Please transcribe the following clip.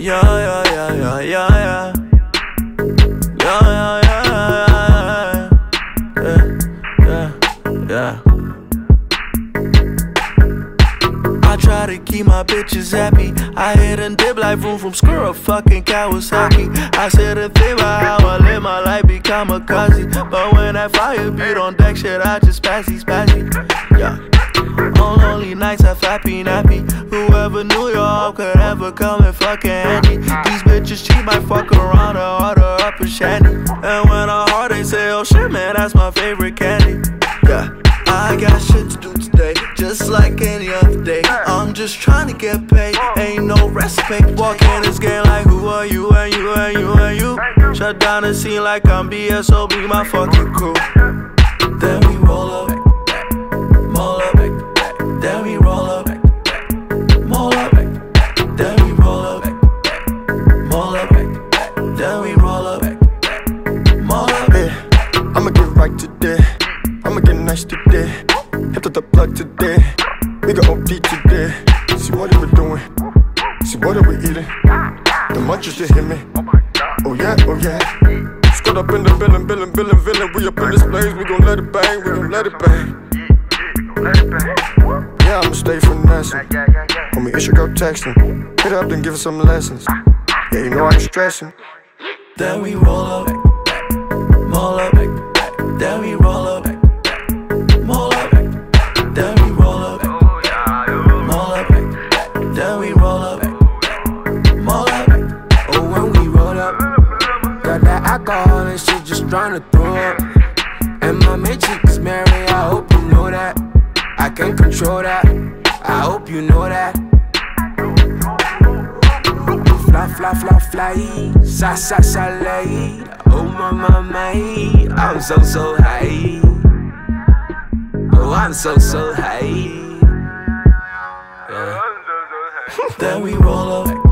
Yeah, yeah, yeah, yeah, yeah, yeah. Yeah, yeah, yeah, yeah, yeah, yeah. I try to keep my bitches happy. I hit and dip like vroom from squirrel fucking Kawasaki. I said a thing about how I live my life, be kamikaze. But when that fire beat on deck, shit, I just spazzy. Yeah. On lonely nights, I flappy nappy. Whoever knew your heart could ever come and fucking handy. These bitches cheap, might fuck around or order up a shandy. And when I heart, they say, oh shit, man, that's my favorite candy. Yeah. I got shit to do today, just like any other day. I'm just trying to get paid, ain't no recipe. Walk in this game like who are you and you and you and you. Shut down the scene like I'm BSOB, my fucking crew. Then we roll up, roll up, then we roll up, roll up, then we roll up, roll up, then we roll up, roll up. Yeah, I'ma get right today. I'ma get nice today. Hit the plug today. We got OD today. See what are we doing? See what are we eating? The munchies just hit me. Oh yeah, oh yeah. Squad up in the villain. We up in this place. We gon' let it bang. We gon' let it bang. Yeah, I'ma stay finessing. Homie, it should go texting. Hit up and give us some lessons. Yeah, you know I ain't stressing. Then we roll up, roll up, then we roll up. Roll up, then we roll up. Roll up, then we roll up. Roll up. Oh, when we roll up, got that alcohol and shit, just tryna throw up. And my main chick is Mary, I hope you know that. I can't control that, I hope you know that. Fly, sa, oh my, I'm so high. Oh, I'm so high. Yeah. Then we roll up.